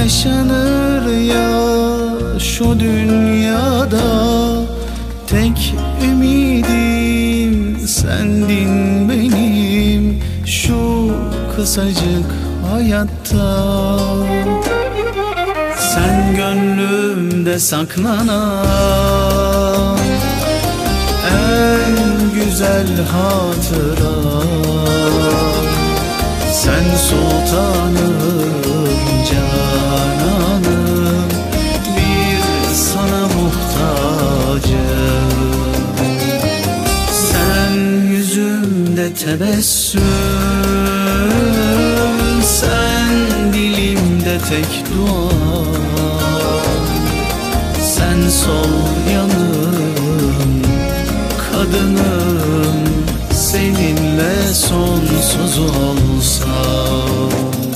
yaşanır ya şu dünyada. Tek ümidim sendin benim şu kısacık hayatta. Sen gönlümde saklanan en güzel hatıra. Sen sultanım, cananım, bir sana muhtacım. Sen yüzümde tebessüm, sen dilimde tek dua. Sen sol yanım, kadınım, seninle sonsuz olsam.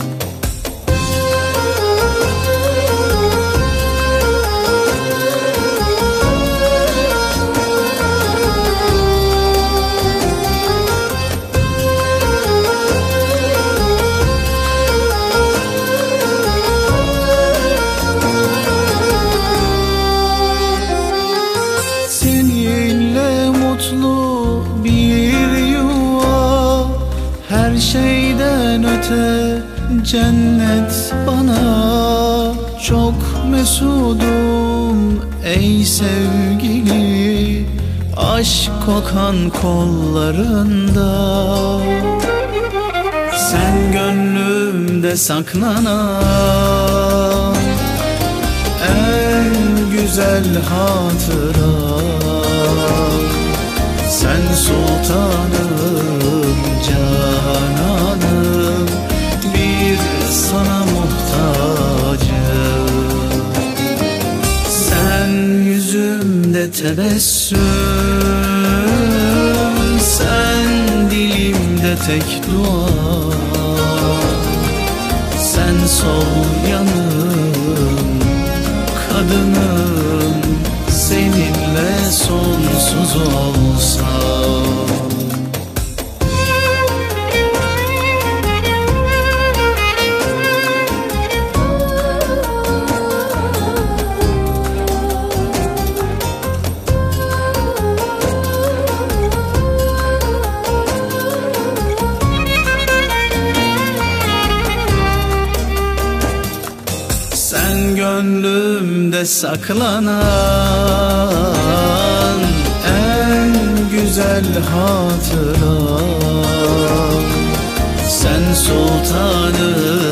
Seninle mutlu bir yuva, her şeyden öte cennet bana. Çok mesudum ey sevgili, aşk kokan kollarında. Sen gönlümde saklanan en güzel hatıra. Sen sultanım, cananım, bir sana muhtacım. Sen yüzümde tebessüm, sen dilimde tek dua. Sen sol yanım, kadınım, seninle sonsuz olsam. Sen gönlümde saklanan en güzel hatıra. Sen sultanım,